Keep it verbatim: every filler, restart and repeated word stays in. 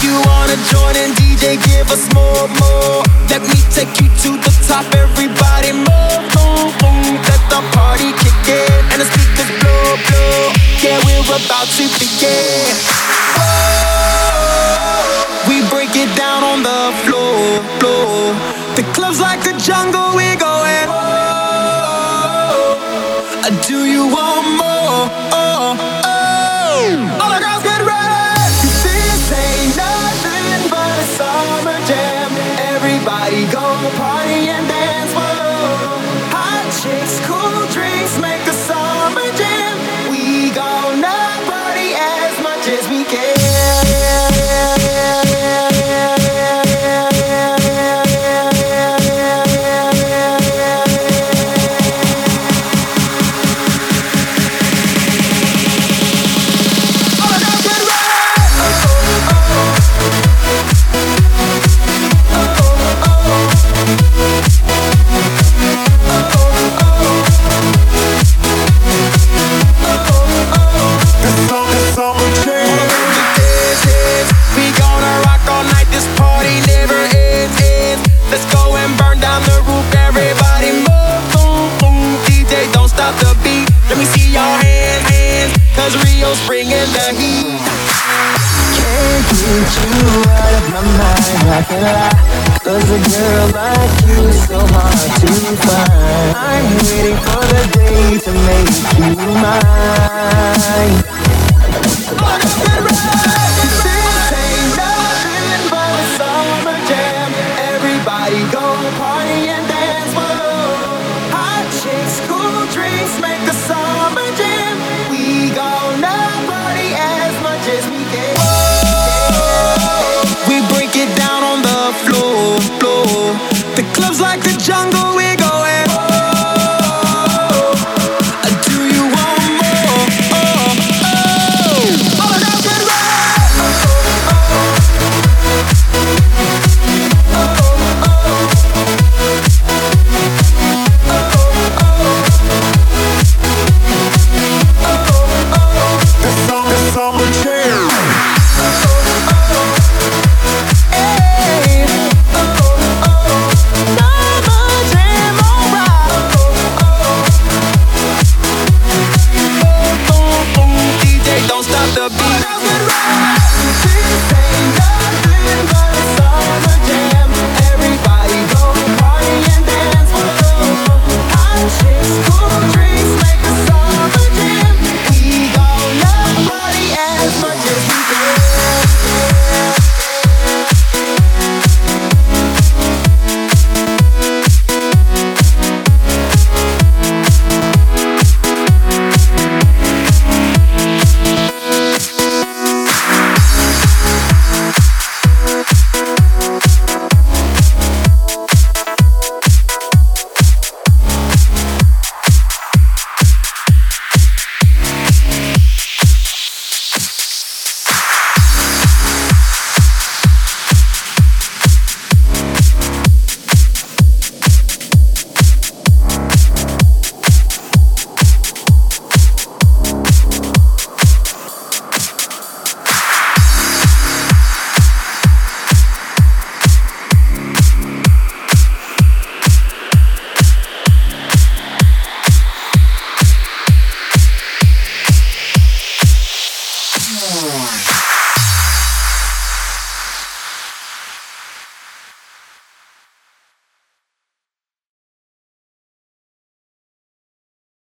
you wanna join in, D J, give us more, more. Let me take you to the top, everybody move, boom, boom. Let the party kick in, and the speakers blow, blow. Yeah, we're about to begin. Whoa, we break it down on the floor, floor. The club's like a jungle, we're going. Whoa, do you want more? Oh, oh. All the girls get ready. 'Cause this ain't nothing but a summer jam. Everybody go party and dance. Whoa, hot chicks, cool drinks, make a summer jam. We gonna party as much as we can. Rio's bringing the heat. Can't get you out of my mind, I can't lie. 'Cause a girl like you is so hard to find. I'm waiting for the day to make you mine.